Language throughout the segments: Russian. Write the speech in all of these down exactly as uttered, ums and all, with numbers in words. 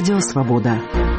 Радио «Свобода».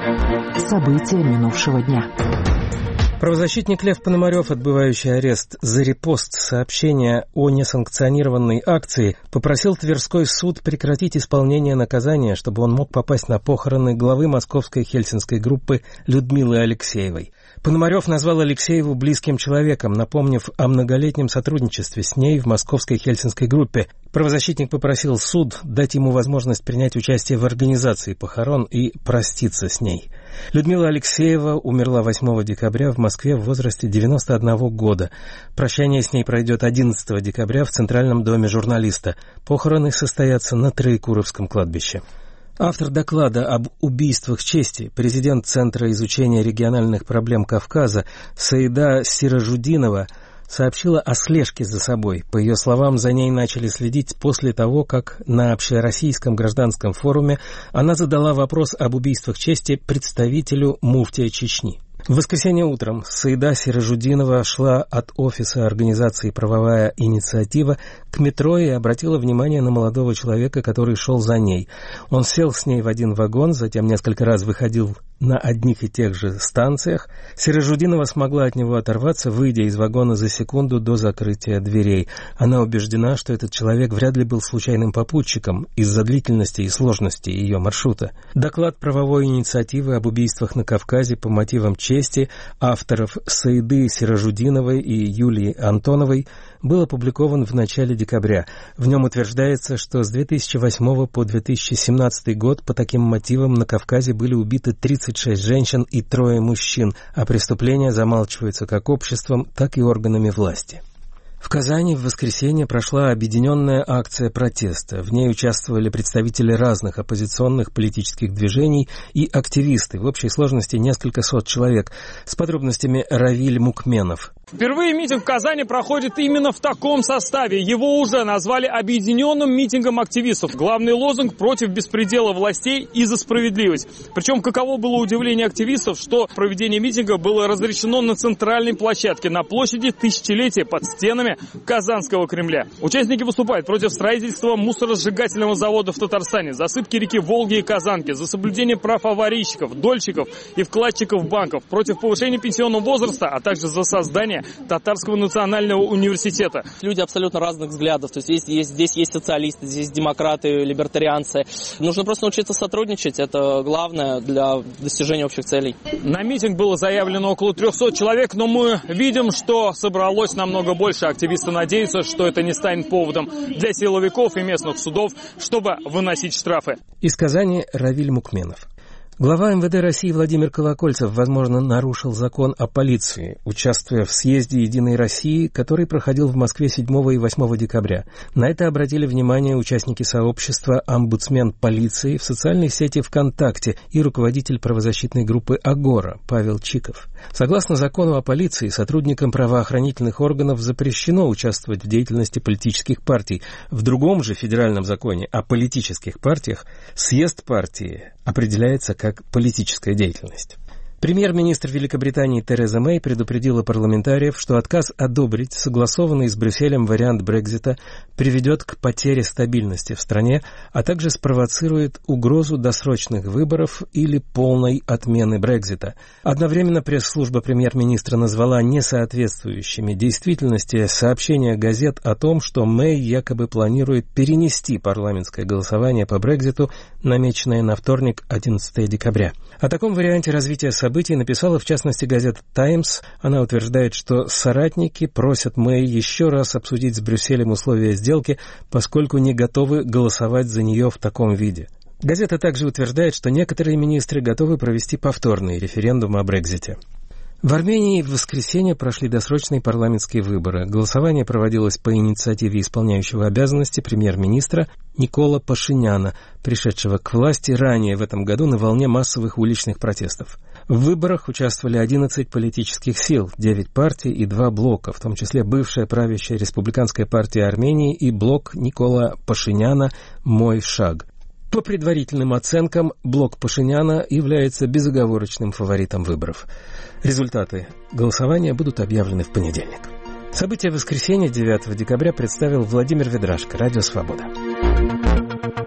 События минувшего дня. Правозащитник Лев Пономарев, отбывающий арест за репост сообщения о несанкционированной акции, попросил Тверской суд прекратить исполнение наказания, чтобы он мог попасть на похороны главы московской хельсинской группы Людмилы Алексеевой. Пономарев назвал Алексееву близким человеком, напомнив о многолетнем сотрудничестве с ней в московской хельсинской группе. Правозащитник попросил суд дать ему возможность принять участие в организации похорон и проститься с ней. Людмила Алексеева умерла восьмого декабря в Москве в возрасте девяноста одного года. Прощание с ней пройдет одиннадцатого декабря в Центральном доме журналиста. Похороны состоятся на Троекуровском кладбище. Автор доклада об убийствах чести, президент Центра изучения региональных проблем Кавказа Саида Сиражудинова, сообщила о слежке за собой. По ее словам, за ней начали следить после того, как на общероссийском гражданском форуме она задала вопрос об убийствах чести представителю муфтия Чечни. В воскресенье утром Саида Сиражудинова шла от офиса организации «Правовая инициатива» к метро и обратила внимание на молодого человека, который шел за ней. Он сел с ней в один вагон, затем несколько раз выходил на одних и тех же станциях. Сиражудинова смогла от него оторваться, выйдя из вагона за секунду до закрытия дверей. Она убеждена, что этот человек вряд ли был случайным попутчиком из-за длительности и сложности ее маршрута. Доклад правовой инициативы об убийствах на Кавказе по мотивам чести авторов Саиды Сиражудиновой и Юлии Антоновой был опубликован в начале декабря. В нем утверждается, что с две тысячи восьмого по две тысячи семнадцатый год по таким мотивам на Кавказе были убиты тридцать шесть женщин и трое мужчин, а преступления замалчиваются как обществом, так и органами власти. В Казани в воскресенье прошла объединенная акция протеста. В ней участвовали представители разных оппозиционных политических движений и активисты. В общей сложности несколько сот человек. С подробностями Равиль Мукменов. Впервые митинг в Казани проходит именно в таком составе. Его уже назвали объединенным митингом активистов. Главный лозунг – против беспредела властей и за справедливость. Причем каково было удивление активистов, что проведение митинга было разрешено на центральной площадке на площади Тысячелетия под стенами Казанского Кремля. Участники выступают против строительства мусоросжигательного завода в Татарстане, засыпки реки Волги и Казанки, за соблюдение прав аварийщиков, дольщиков и вкладчиков банков, против повышения пенсионного возраста, а также за создание Татарского национального университета. Люди абсолютно разных взглядов. То есть, есть, есть здесь есть социалисты, здесь демократы, либертарианцы. Нужно просто научиться сотрудничать. Это главное для достижения общих целей. На митинг было заявлено около трехсот человек, но мы видим, что собралось намного больше. Активисты надеются, что это не станет поводом для силовиков и местных судов, чтобы выносить штрафы. Из Казани Равиль Мукменов. Глава эм вэ дэ России Владимир Колокольцев, возможно, нарушил закон о полиции, участвуя в съезде «Единой России», который проходил в Москве седьмого и восьмого декабря. На это обратили внимание участники сообщества «Омбудсмен полиции» в социальной сети ВКонтакте и руководитель правозащитной группы «Агора» Павел Чиков. Согласно закону о полиции, сотрудникам правоохранительных органов запрещено участвовать в деятельности политических партий. В другом же федеральном законе о политических партиях съезд партии определяется как политическая деятельность. Премьер-министр Великобритании Тереза Мэй предупредила парламентариев, что отказ одобрить согласованный с Брюсселем вариант Брексита приведет к потере стабильности в стране, а также спровоцирует угрозу досрочных выборов или полной отмены Брексита. Одновременно пресс-служба премьер-министра назвала несоответствующими действительности сообщения газет о том, что Мэй якобы планирует перенести парламентское голосование по Брекситу, намеченное на вторник, одиннадцатого декабря. О таком варианте развития событий написала, в частности, газета «Таймс». Она утверждает, что соратники просят Мэй еще раз обсудить с Брюсселем условия сделки, поскольку не готовы голосовать за нее в таком виде. Газета также утверждает, что некоторые министры готовы провести повторный референдум о Брексите. В Армении в воскресенье прошли досрочные парламентские выборы. Голосование проводилось по инициативе исполняющего обязанности премьер-министра Никола Пашиняна, пришедшего к власти ранее в этом году на волне массовых уличных протестов. В выборах участвовали одиннадцать политических сил, девять партий и два блока, в том числе бывшая правящая республиканская партия Армении и блок Никола Пашиняна «Мой шаг». По предварительным оценкам, блок Пашиняна является безоговорочным фаворитом выборов. Результаты голосования будут объявлены в понедельник. События воскресенья девятого декабря представил Владимир Ведрашко, Радио «Свобода».